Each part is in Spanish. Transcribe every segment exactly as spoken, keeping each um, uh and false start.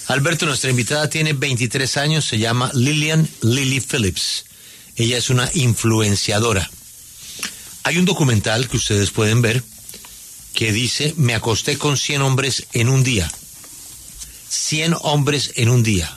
Alberto, nuestra invitada tiene veintitrés años, se llama Lillian Lily Phillips. Ella es una influenciadora. Hay un documental que ustedes pueden ver que dice, me acosté con cien hombres en un día. cien hombres en un día.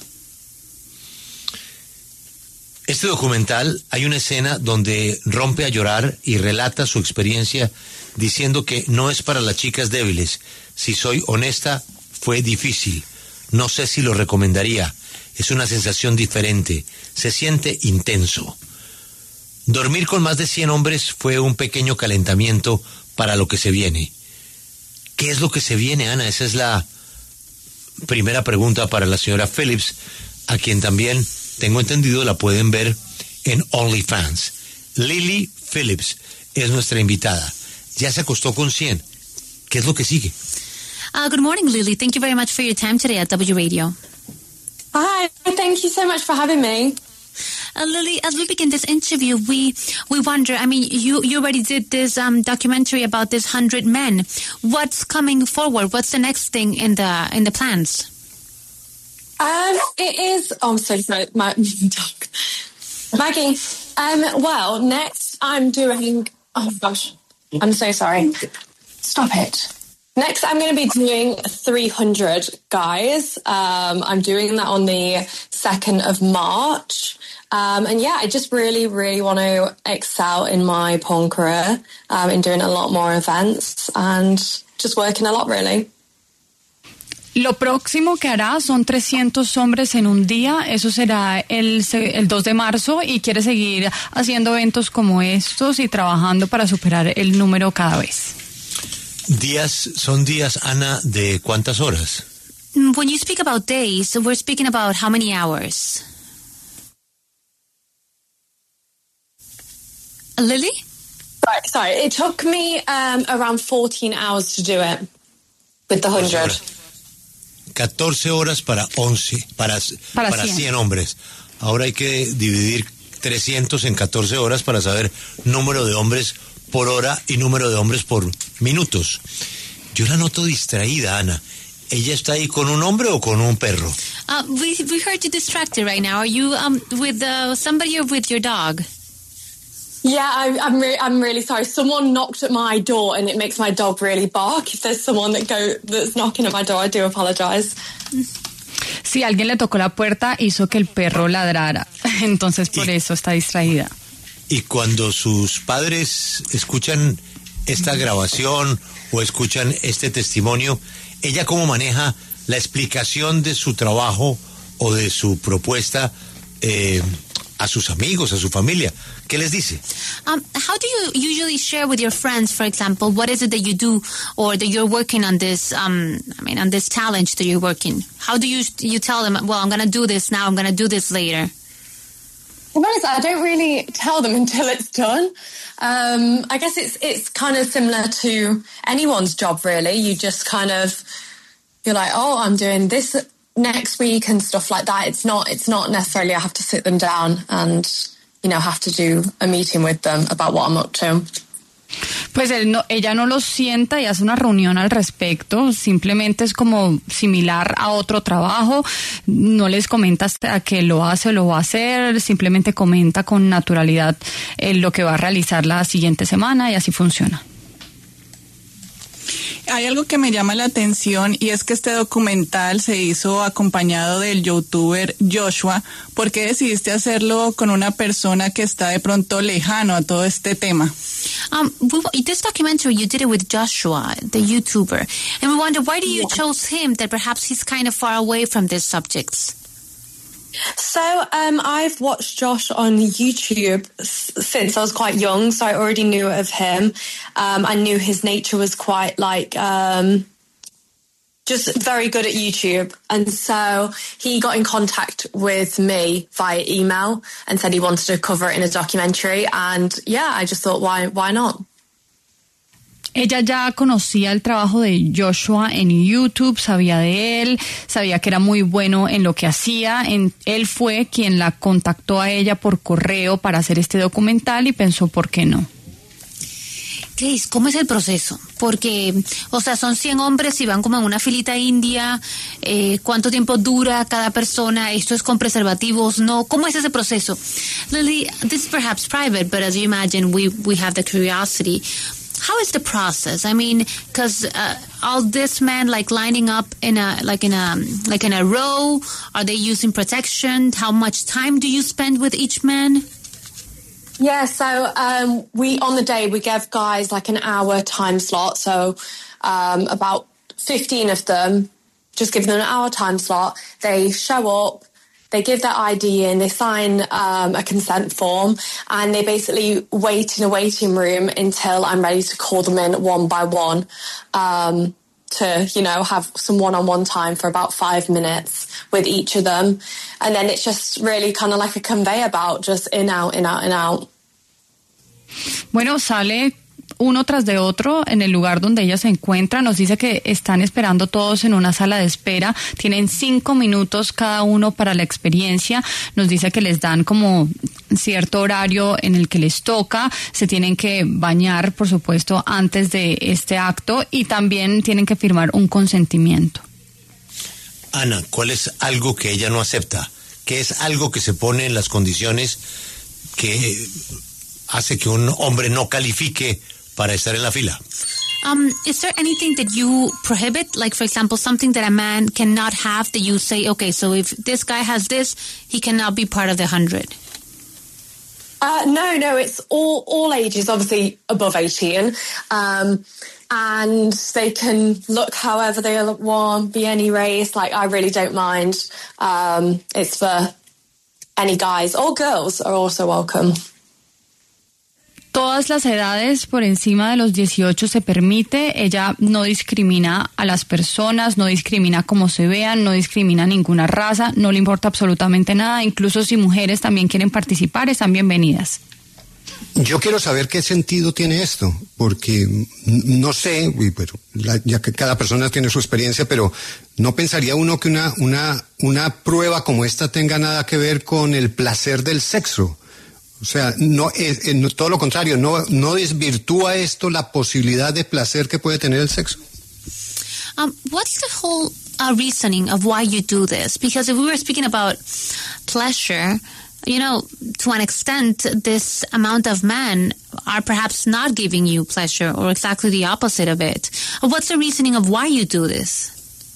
Este documental, hay una escena donde rompe a llorar y relata su experiencia diciendo que no es para las chicas débiles. Si soy honesta, fue difícil. No sé si lo recomendaría. Es una sensación diferente. Se siente intenso. Dormir con más de cien hombres fue un pequeño calentamiento para lo que se viene. ¿Qué es lo que se viene, Ana? Esa es la primera pregunta para la señora Phillips, a quien también, tengo entendido, la pueden ver en OnlyFans. Lily Phillips es nuestra invitada. Ya se acostó con cien. ¿Qué es lo que sigue? Uh, good morning, Lily. Thank you very much for your time today at W Radio. Hi, thank you so much for having me. Uh, Lily, as we begin this interview, we we wonder, I mean, you, you already did this um, documentary about this hundred men. What's coming forward? What's the next thing in the in the plans? Um, it is, oh, I'm so sorry, my dog. Maggie, um, well, next I'm doing, oh gosh, I'm so sorry. Stop it. Next, I'm going to be doing three hundred guys. Um, I'm doing that on the second of March. Um, and yeah, I just really, really want to excel in my porn career, um, in doing a lot more events and just working a lot, really. Lo próximo que hará son trescientos hombres en un día, eso será el, el dos de marzo, y quiere seguir haciendo eventos como estos y trabajando para superar el número cada vez. Días, son días, Ana, ¿de cuántas horas? When you speak about days, we're speaking about how many hours? Lily? Sorry, sorry. It took me um, around fourteen hours to do it with the hundred. catorce horas para once, para, para, para cien hombres. Ahora hay que dividir trescientos en catorce horas para saber número de hombres por hora y número de hombres por minutos. Yo la noto distraída, Ana. ¿Ella está ahí con un hombre o con un perro? Uh, we, we heard you distracted right now. Are you um, with uh, somebody or with your dog? Yeah, I, I'm re- I'm really sorry. Someone knocked at my door, and it makes my dog really bark. If there's someone that go that's knocking at my door, I do apologize. Si alguien le tocó la puerta, hizo que el perro ladrara. Entonces, por y, eso está distraída. Y cuando sus padres escuchan esta grabación o escuchan este testimonio, ¿ella cómo maneja la explicación de su trabajo o de su propuesta eh, a sus amigos, a su familia? ¿Qué les dice? Um, how do you usually share with your friends, for example, what is it that you do or that you're working on this, um, I mean, on this challenge that you're working? How do you you tell them, well, I'm going to do this now, I'm going to do this later? To be honest, I don't really tell them until it's done. Um, I guess it's it's kind of similar to anyone's job, really. You just kind of, you're like, oh, I'm doing this next week and stuff like that. It's not it's not necessarily I have to sit them down and, you know, have to do a meeting with them about what I'm up to. Pues él no, ella no lo sienta y hace una reunión al respecto, simplemente es como similar a otro trabajo, no les comenta hasta que lo hace o lo va a hacer, simplemente comenta con naturalidad eh, lo que va a realizar la siguiente semana y así funciona. Hay algo que me llama la atención y es que este documental se hizo acompañado del youtuber Joshua. ¿Por qué decidiste hacerlo con una persona que está de pronto lejano a todo este tema? Um, we, this documentary, you did it with Joshua, the YouTuber. And we wonder, why do you yeah. chose him, that perhaps he's kind of far away from these subjects? So um, I've watched Josh on YouTube s- since I was quite young, so I already knew of him. Um, I knew his nature was quite like um, just very good at YouTube. And so he got in contact with me via email and said he wanted to cover it in a documentary. And yeah, I just thought, why, why not? Ella ya conocía el trabajo de Joshua en YouTube, sabía de él, sabía que era muy bueno en lo que hacía. En, él fue quien la contactó a ella por correo para hacer este documental y pensó, ¿por qué no? Grace, ¿cómo es el proceso? Porque, o sea, son cien hombres y van como en una filita india. Eh, ¿Cuánto tiempo dura cada persona? ¿Esto es con preservativos? No. ¿Cómo es ese proceso? Lily, this is perhaps private, but as you imagine, we, we have the curiosity. How is the process? I mean, because uh, all this men like lining up in a like in a like in a row. Are they using protection? How much time do you spend with each man? Yeah, so um, we on the day we give guys like an hour time slot. So um, about fifteen of them, just give them an hour time slot. They show up. They give their I D in, they sign um, a consent form, and they basically wait in a waiting room until I'm ready to call them in one by one um, to, you know, have some one-on-one time for about five minutes with each of them. And then it's just really kind of like a conveyor belt, just in, out, in, out, in, out. Bueno, sale uno tras de otro en el lugar donde ella se encuentra. Nos dice que están esperando todos en una sala de espera. Tienen cinco minutos cada uno para la experiencia. Nos dice que les dan como cierto horario en el que les toca. Se tienen que bañar, por supuesto, antes de este acto, y también tienen que firmar un consentimiento. Ana, ¿cuál es algo que ella no acepta? ¿Qué es algo que se pone en las condiciones que hace que un hombre no califique para estar en la fila? Um, is there anything that you prohibit? Like, for example, something that a man cannot have that you say, okay, so if this guy has this, he cannot be part of the hundred. Uh, no, no, it's all, all ages, obviously above eighteen. Um, and they can look however they want, be any race. Like, I really don't mind. Um, it's for any guys or girls are also welcome. Todas las edades por encima de los dieciocho se permite. Ella no discrimina a las personas, no discrimina cómo se vean, no discrimina ninguna raza, no le importa absolutamente nada. Incluso si mujeres también quieren participar, están bienvenidas. Yo quiero saber qué sentido tiene esto, porque no sé, pero ya que cada persona tiene su experiencia, pero no pensaría uno que una, una, una prueba como esta tenga nada que ver con el placer del sexo. O sea, no es, es todo lo contrario, no, no desvirtúa esto la posibilidad de placer que puede tener el sexo. Um, what's the whole uh, reasoning of why you do this? Because if we were speaking about pleasure, you know, to an extent, this amount of men are perhaps not giving you pleasure, or exactly the opposite of it. What's the reasoning of why you do this?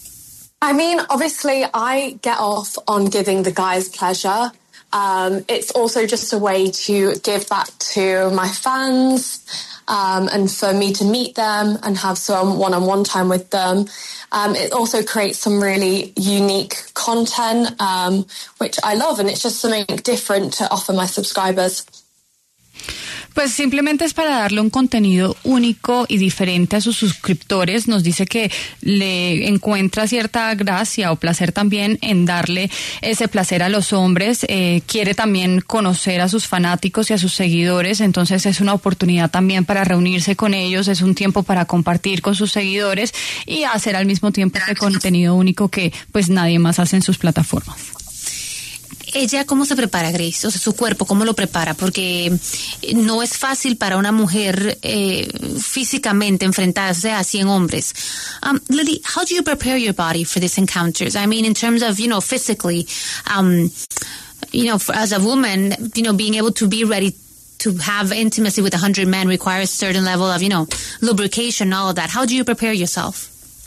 I mean, obviously, I get off on giving the guys pleasure. Um, it's also just a way to give back to my fans, um, and for me to meet them and have some one-on-one time with them. Um, it also creates some really unique content, um, which I love, and it's just something different to offer my subscribers. Pues simplemente es para darle un contenido único y diferente a sus suscriptores. Nos dice que le encuentra cierta gracia o placer también en darle ese placer a los hombres. Eh, quiere también conocer a sus fanáticos y a sus seguidores. Entonces es una oportunidad también para reunirse con ellos. Es un tiempo para compartir con sus seguidores y hacer al mismo tiempo ese contenido único que pues nadie más hace en sus plataformas. Ella, ¿cómo se prepara, Grace? O sea, su cuerpo, ¿cómo lo prepara? Porque no es fácil para una mujer eh, físicamente enfrentarse a cien hombres. Um, Lily, how do you prepare your body for these encounters? I mean, in terms of, you know, physically, um, you know, for, as a woman, you know, being able to be ready to have intimacy with a hundred men requires a certain level of, you know, lubrication, all of that. How do you prepare yourself?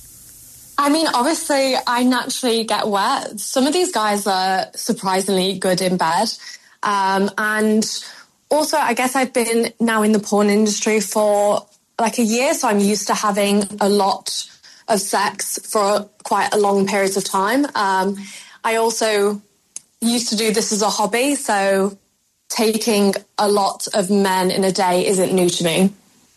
I mean, obviously, I naturally get wet. Some of these guys are surprisingly good in bed. Um, and also, I guess I've been now in the porn industry for like a year, so I'm used to having a lot of sex for quite a long periods of time. Um, I also used to do this as a hobby, so taking a lot of men in a day isn't new to me.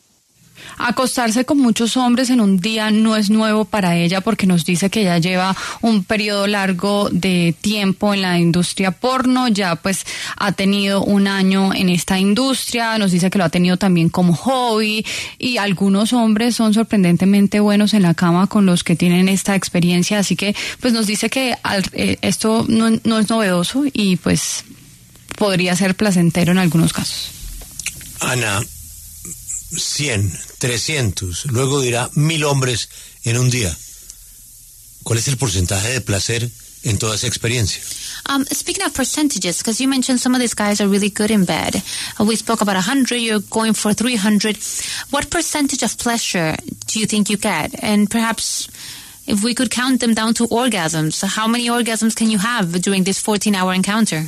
Acostarse con muchos hombres en un día no es nuevo para ella, porque nos dice que ya lleva un periodo largo de tiempo en la industria porno, ya pues ha tenido un año en esta industria, nos dice que lo ha tenido también como hobby, y algunos hombres son sorprendentemente buenos en la cama con los que tienen esta experiencia, así que pues nos dice que al, eh, esto no, no es novedoso y pues podría ser placentero en algunos casos. Ana, cien, trescientos, luego dirá mil hombres en un día. ¿Cuál es el porcentaje de placer en toda esa experiencia? Um, speaking of percentages, because you mentioned some of these guys are really good in bed. Uh, we spoke about one hundred, you're going for three hundred. What percentage of pleasure do you think you get? And perhaps if we could count them down to orgasms, how many orgasms can you have during this fourteen-hour encounter?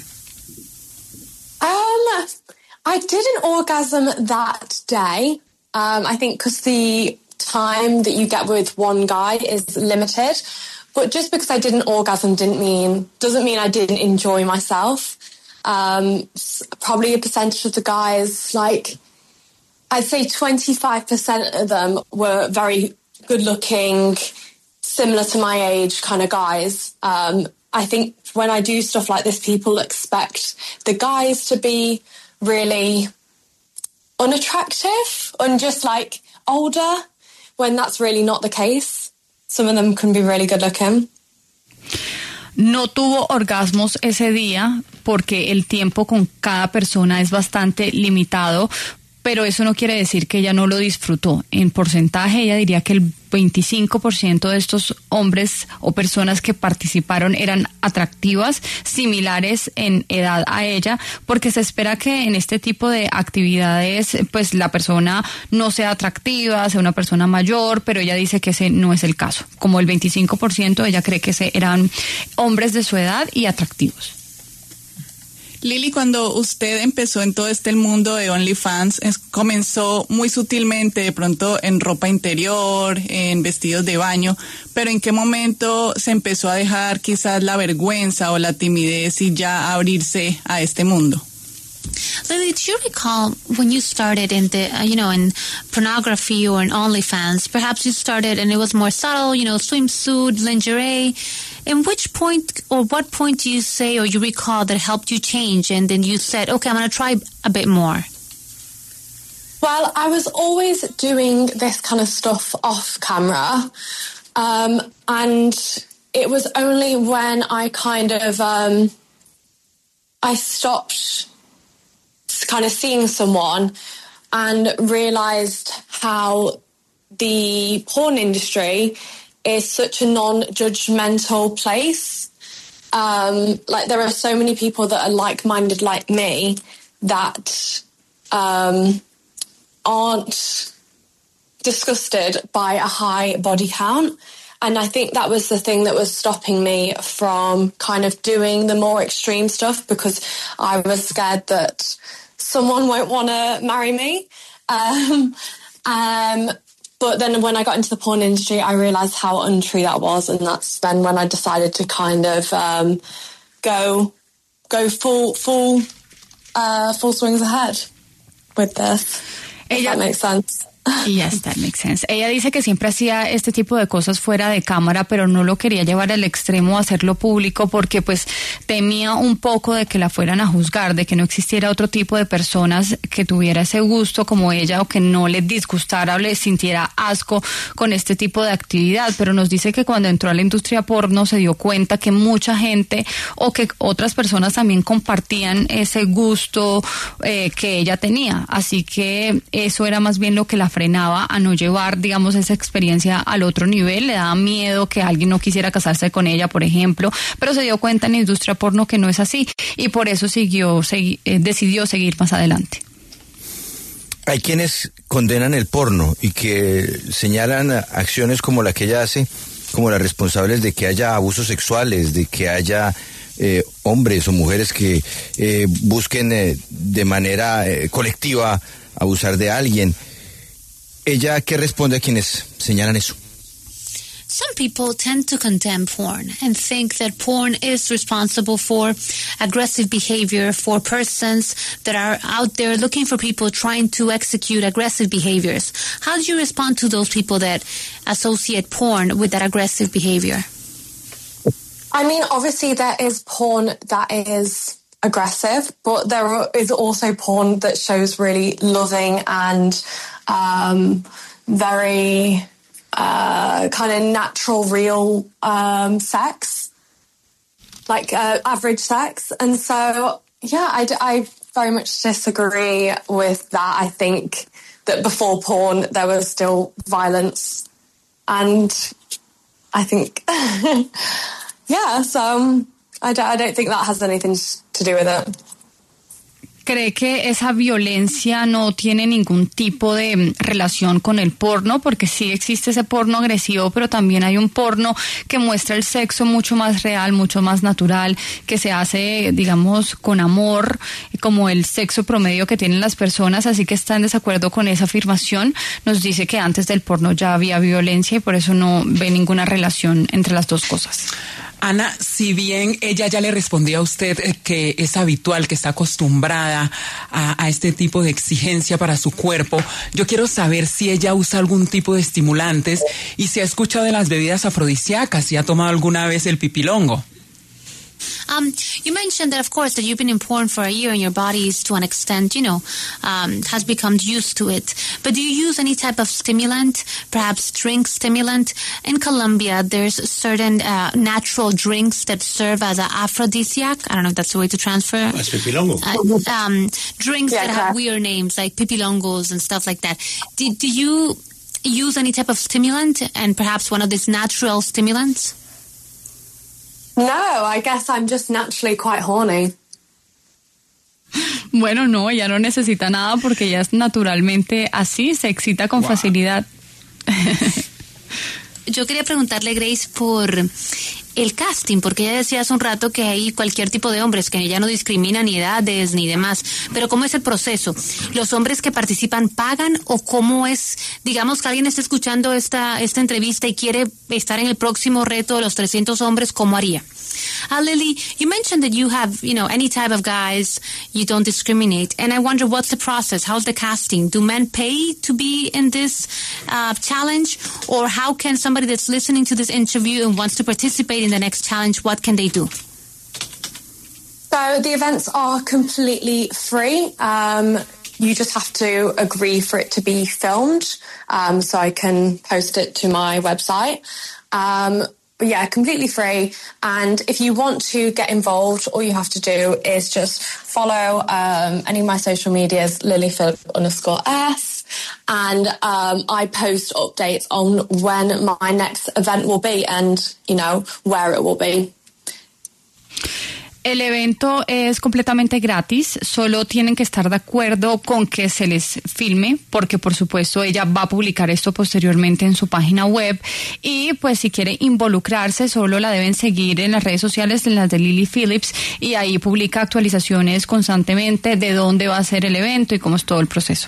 Um, I did an orgasm that day. Um, I think because the time that you get with one guy is limited. But just because I did an orgasm didn't mean doesn't mean I didn't enjoy myself. Um, probably a percentage of the guys, like I'd say twenty-five percent of them were very good-looking, similar to my age kind of guys. Um, I think when I do stuff like this, people expect the guys to be really unattractive and just like older, when that's really not the case. Some of them can be really good looking. No tuvo orgasmos ese día porque el tiempo con cada persona es bastante limitado, pero eso no quiere decir que ella no lo disfrutó. En porcentaje, ella diría que el veinticinco por ciento de estos hombres o personas que participaron eran atractivas, similares en edad a ella, porque se espera que en este tipo de actividades pues la persona no sea atractiva, sea una persona mayor, pero ella dice que ese no es el caso. Como el veinticinco por ciento, ella cree que eran hombres de su edad y atractivos. Lili, cuando usted empezó en todo este mundo de OnlyFans, es, comenzó muy sutilmente, de pronto en ropa interior, en vestidos de baño, pero ¿en qué momento se empezó a dejar quizás la vergüenza o la timidez y ya abrirse a este mundo? Lily, do you recall when you started in the, uh, you know, in pornography or in OnlyFans, perhaps you started and it was more subtle, you know, swimsuit, lingerie. In which point or what point do you say or you recall that helped you change and then you said, okay, I'm going to try a bit more? Well, I was always doing this kind of stuff off camera. Um, and it was only when I kind of, um, I stopped kind of seeing someone and realized how the porn industry is such a non-judgmental place. Um, like there are so many people that are like-minded like me that um, aren't disgusted by a high body count. And I think that was the thing that was stopping me from kind of doing the more extreme stuff, because I was scared that someone won't want to marry me. Um, um, but then when I got into the porn industry, I realised how untrue that was. And that's then when I decided to kind of um, go go full full uh, full swings ahead with this. If that makes sense. Yes, that makes sense. Ella dice que siempre hacía este tipo de cosas fuera de cámara, pero no lo quería llevar al extremo a hacerlo público porque pues temía un poco de que la fueran a juzgar, de que no existiera otro tipo de personas que tuviera ese gusto como ella o que no le disgustara o le sintiera asco con este tipo de actividad. Pero nos dice que cuando entró a la industria porno se dio cuenta que mucha gente o que otras personas también compartían ese gusto eh, que ella tenía. Así que eso era más bien lo que la frenaba a no llevar, digamos, esa experiencia al otro nivel. Le daba miedo que alguien no quisiera casarse con ella, por ejemplo, pero se dio cuenta en la industria porno que no es así y por eso siguió, segui- eh, decidió seguir más adelante. Hay quienes condenan el porno y que señalan acciones como la que ella hace como las responsables de que haya abusos sexuales, de que haya eh, hombres o mujeres que eh, busquen eh, de manera eh, colectiva abusar de alguien. ¿Ella qué responde a quienes señalan eso? Some people tend to condemn porn and think that porn is responsible for aggressive behavior for persons that are out there looking for people trying to execute aggressive behaviors. How do you respond to those people that associate porn with that aggressive behavior? I mean, obviously there is porn that is aggressive, but there is also porn that shows really loving and um, very uh, kind of natural, real um, sex, like uh, average sex. And so, yeah, I, I very much disagree with that. I think that before porn there was still violence, and I think, yeah. So um, I don't, I don't think that has anything to do with it. ¿Cree que esa violencia no tiene ningún tipo de relación con el porno? Porque sí existe ese porno agresivo, pero también hay un porno que muestra el sexo mucho más real, mucho más natural, que se hace, digamos, con amor, como el sexo promedio que tienen las personas. Así que está en desacuerdo con esa afirmación. Nos dice que antes del porno ya había violencia y por eso no ve ninguna relación entre las dos cosas. Ana, si bien ella ya le respondió a usted que es habitual, que está acostumbrada a, a este tipo de exigencia para su cuerpo, yo quiero saber si ella usa algún tipo de estimulantes y si ha escuchado de las bebidas afrodisíacas, si ha tomado alguna vez el pipilongo. Um, you mentioned that, of course, that you've been in porn for a year and your body is, to an extent, you know, um, has become used to it. But do you use any type of stimulant, perhaps drink stimulant? In Colombia, there's certain uh, natural drinks that serve as an aphrodisiac. I don't know if that's the way to transfer. As pipilongo. Uh, um, drinks Yeah, that have weird names, like pipilongos and stuff like that. Do, do you use any type of stimulant and perhaps one of these natural stimulants? No, I guess I'm just naturally quite horny. Bueno, no, ella no necesita nada porque ella es naturalmente así, se excita con wow. facilidad. Yo quería preguntarle, Grace, por el casting, porque ella decía hace un rato que hay cualquier tipo de hombres, que ella no discrimina ni edades ni demás, pero ¿cómo es el proceso? ¿Los hombres que participan pagan o cómo es? Digamos que alguien está escuchando esta, esta entrevista y quiere estar en el próximo reto de los trescientos hombres, ¿cómo haría? Uh, Lily, you mentioned that you have, you know, any type of guys, you don't discriminate, and I wonder what's the process, how's the casting? Do men pay to be in this uh, challenge, or how can somebody that's listening to this interview and wants to participate in the next challenge, what can they do? So the events are completely free. Um, you just have to agree for it to be filmed, um, so I can post it to my website. Um, Yeah, completely free. And if you want to get involved, all you have to do is just follow um, any of my social medias, lilyphillip underscore S. And um, I post updates on when my next event will be and, you know, where it will be. El evento es completamente gratis, solo tienen que estar de acuerdo con que se les filme, porque por supuesto ella va a publicar esto posteriormente en su página web y pues si quiere involucrarse solo la deben seguir en las redes sociales, en las de Lily Phillips, y ahí publica actualizaciones constantemente de dónde va a ser el evento y cómo es todo el proceso.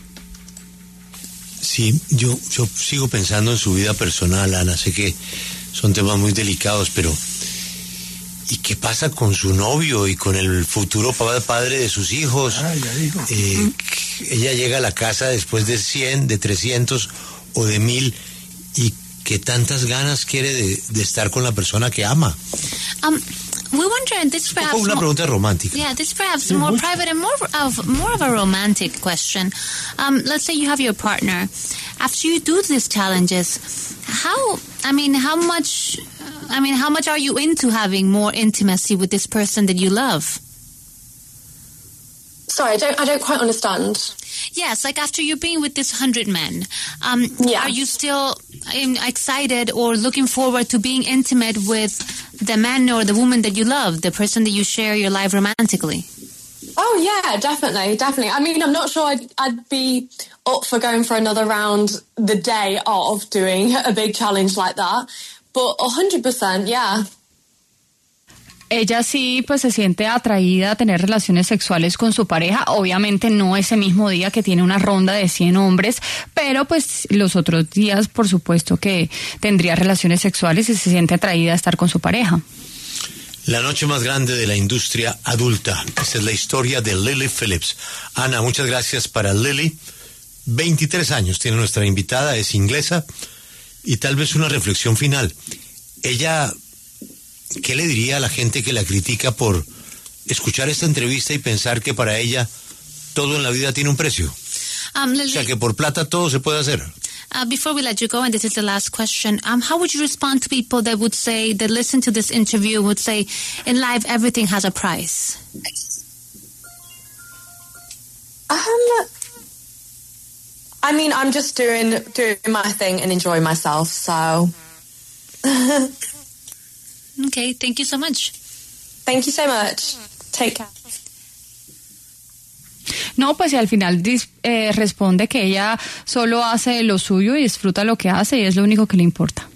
Sí, yo, yo sigo pensando en su vida personal, Ana, sé que son temas muy delicados, pero ¿y qué pasa con su novio y con el futuro padre de sus hijos? Ah, ya dijo. Eh, ella llega a la casa después de cien, de trescientos o de mil, y que tantas ganas quiere de, de estar con la persona que ama. Um, we wonder, and this perhaps una pregunta romántica. Yeah, this perhaps more mm-hmm. private and more of more of a romantic question. Um, let's say you have your partner. After you do these challenges, how? I mean, how much? I mean, how much are you into having more intimacy with this person that you love? Sorry, I don't, I don't quite understand. Yes, like after you've been with this hundred men, um, yeah. are you still um, excited or looking forward to being intimate with the man or the woman that you love, the person that you share your life romantically? Oh yeah, definitely, definitely. I mean, I'm not sure I'd, I'd be up for going for another round the day of doing a big challenge like that. But one hundred percent, yeah. Ella sí, pues se siente atraída a tener relaciones sexuales con su pareja, obviamente no ese mismo día que tiene una ronda de cien hombres, pero pues los otros días por supuesto que tendría relaciones sexuales y se siente atraída a estar con su pareja. La noche más grande de la industria adulta, esa es la historia de Lily Phillips. Ana, muchas gracias para Lily, veintitrés años tiene nuestra invitada, es inglesa, y tal vez una reflexión final. Ella... ¿Qué le diría a la gente que la critica por escuchar esta entrevista y pensar que para ella todo en la vida tiene un precio? Um, Lily, o sea, que por plata todo se puede hacer. Uh, before we let you go, and this is the last question, um, how would you respond to people that would say, that listen to this interview, would say, in life everything has a price? Um, I mean, I'm just doing doing my thing and enjoying myself, so. Okay, thank you so much. Thank you so much. Take care. No, pues y al final dis- eh, responde que ella solo hace lo suyo y disfruta lo que hace y es lo único que le importa.